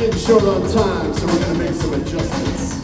getting short on time, so we're gonna make some adjustments.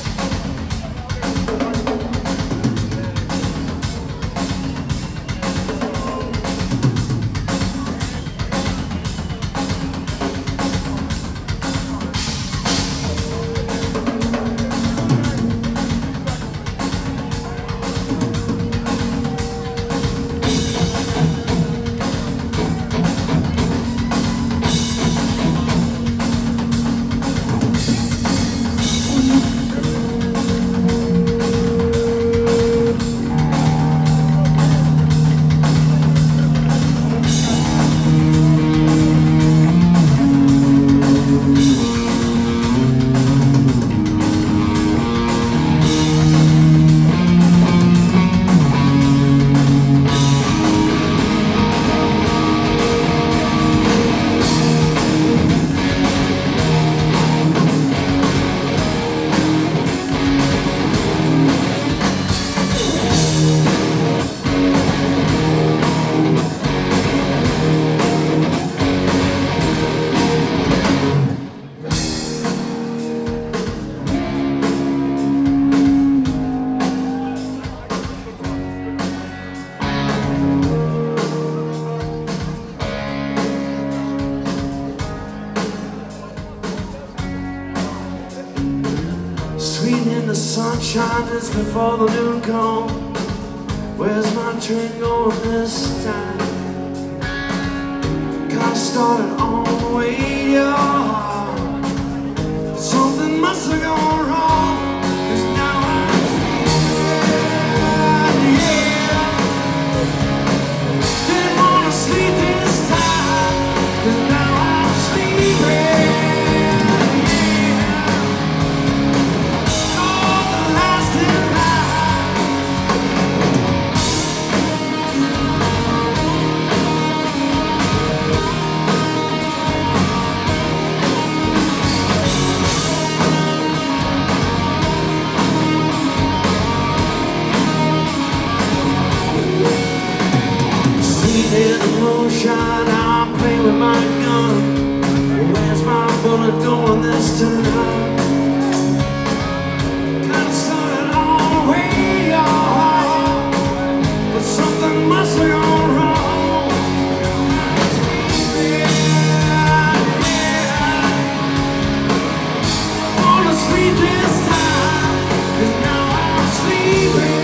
Sweet in the sunshine just before the noon come. Where's my train going this time? Got started on the radio. Something must have gone wrong, 'cause now I'm sleeping, yeah. Didn't wanna sleep this time, 'cause now I'm sleeping. In the moonshine, I'm playing with my gun. Where's my bullet going this time? Got started on the radio, but something must have gone wrong. Yeah. Wanna sleep this time, 'cause now I'm sleeping.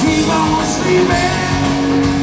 keep on sleeping.